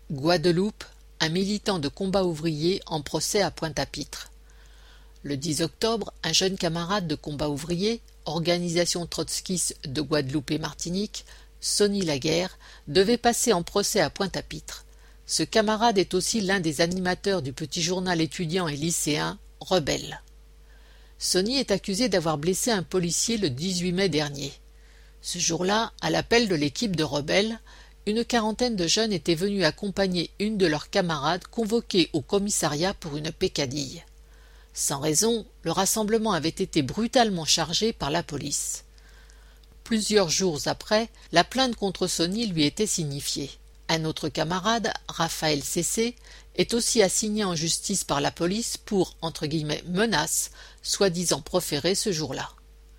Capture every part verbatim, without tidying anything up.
Guadeloupe, un militant de combat ouvrier en procès à Pointe-à-Pitre. Le dix octobre, un jeune camarade de combat ouvrier, organisation trotskiste de Guadeloupe et Martinique, Sonny Laguerre, devait passer en procès à Pointe-à-Pitre. Ce camarade est aussi l'un des animateurs du petit journal étudiant et lycéen Rebelle. Sonny est accusé d'avoir blessé un policier le dix-huit mai dernier. Ce jour-là, à l'appel de l'équipe de Rebelle, une quarantaine de jeunes étaient venus accompagner une de leurs camarades convoquée au commissariat pour une peccadille. Sans raison, le rassemblement avait été brutalement chargé par la police. Plusieurs jours après, la plainte contre Sonny lui était signifiée. Un autre camarade, Raphaël Cessé, est aussi assigné en justice par la police pour, entre guillemets, menaces, soi-disant proférées ce jour-là.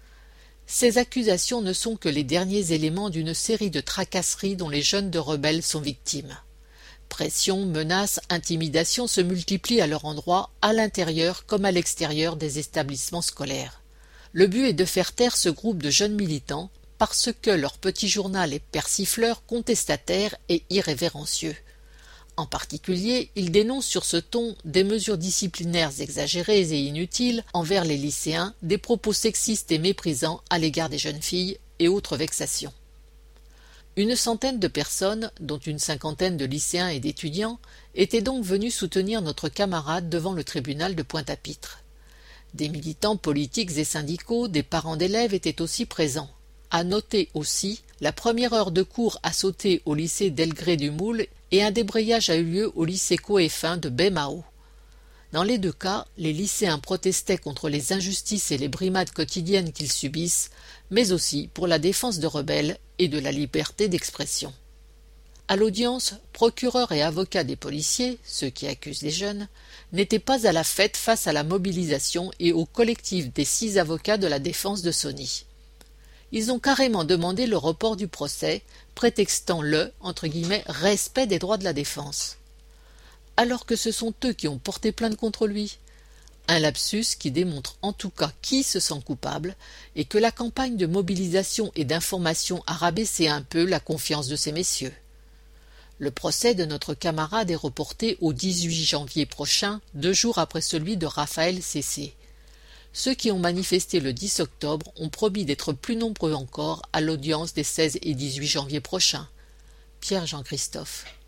Ces accusations ne sont que les derniers éléments d'une série de tracasseries dont les jeunes de Rebelle sont victimes. Pression, menaces, intimidations se multiplient à leur endroit, à l'intérieur comme à l'extérieur des établissements scolaires. Le but est de faire taire ce groupe de jeunes militants parce que leur petit journal est persifleur, contestataire et irrévérencieux. En particulier, ils dénoncent sur ce ton des mesures disciplinaires exagérées et inutiles envers les lycéens, des propos sexistes et méprisants à l'égard des jeunes filles et autres vexations. Une centaine de personnes, dont une cinquantaine de lycéens et d'étudiants, étaient donc venus soutenir notre camarade devant le tribunal de Pointe-à-Pitre. Des militants politiques et syndicaux, des parents d'élèves étaient aussi présents. À noter aussi, la première heure de cours a sauté au lycée Delgré-du-Moule et un débrayage a eu lieu au lycée Coeffin de Baie-Mahault. Dans les deux cas, les lycéens protestaient contre les injustices et les brimades quotidiennes qu'ils subissent, mais aussi pour la défense de Rebelle et de la liberté d'expression. À l'audience, procureurs et avocats des policiers, ceux qui accusent les jeunes, n'étaient pas à la fête face à la mobilisation et au collectif des six avocats de la défense de Sonny. Ils ont carrément demandé le report du procès, prétextant le entre guillemets, respect des droits de la défense. Alors que ce sont eux qui ont porté plainte contre lui. Un lapsus qui démontre en tout cas qui se sent coupable et que la campagne de mobilisation et d'information a rabaissé un peu la confiance de ces messieurs. Le procès de notre camarade est reporté au dix-huit janvier prochain, deux jours après celui de Raphaël Cessé. Ceux qui ont manifesté le dix octobre ont promis d'être plus nombreux encore à l'audience des seize et dix-huit janvier prochains. Pierre Jean Christophe.